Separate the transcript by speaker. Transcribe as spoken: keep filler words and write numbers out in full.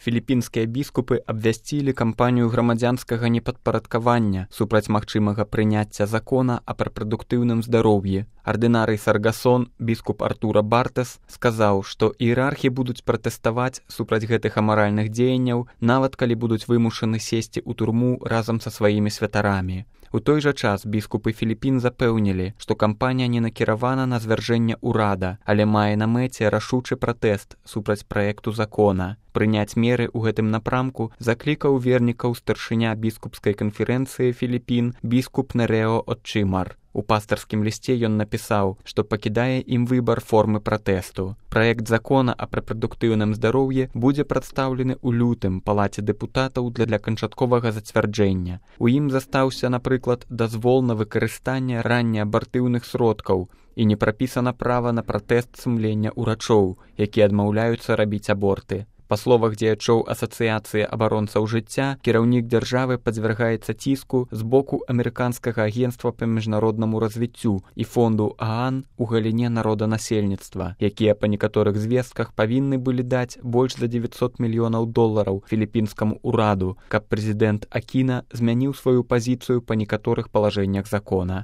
Speaker 1: Філіпінскія біскупы абвясцілі кампанію грамадзянскага непадпарадкавання супраць магчымага прыняцця закона аб рэпрадуктыўным здароўі. Ардынарый Саргасон, біскуп Артура Бартес, сказаў, што іерархі будуць пратэставаць супраць гэтых амаральных дзеянняў, нават калі будуць вымушаны сесці ў турму разам са сваімі святарамі. У той жа час біскупы Філіпін запэўнілі, што кампанія не накіравана на звяржэнне ўрада, але мае на мэце рашучы пратэст супраць праекту закона. Прыняць меры ў гэтым напрамку заклікаў вернікаў старшыня біскупскай канферэнцыі Філіпін біскуп Нерео Отчымар. У пастарскім лісце ён напісаў, што пакідае ім выбар формы пратэсту. Праект закона аб рэпрадуктыўным здароўі будзе прадстаўлены ў лютым палаце дэпутатаў для, для канчатковага зацвярджэння. У ім застаўся, напрыклад, дазвол на выкарыстанне раннеабартыўных сродкаў і не прапісана права на пратэст сумлення ўрачоў, якія адмаўляюцца рабіць аборты. Па словах дзеячоў Асацыяцыі абаронцаў жыцця, кіраўнік дзяржавы падзвяргаецца ціску з боку амерыканскага агенцтва па міжнароднаму развіццю і фонду ААН у галіне народанасельніцтва, якія па некаторых звестках павінны былі даць больш за дзевяцьсот мільёнаў долараў філіпінскаму ўраду, каб прэзідэнт Акіна змяніў сваю пазіцыю па некаторых палажэннях закона.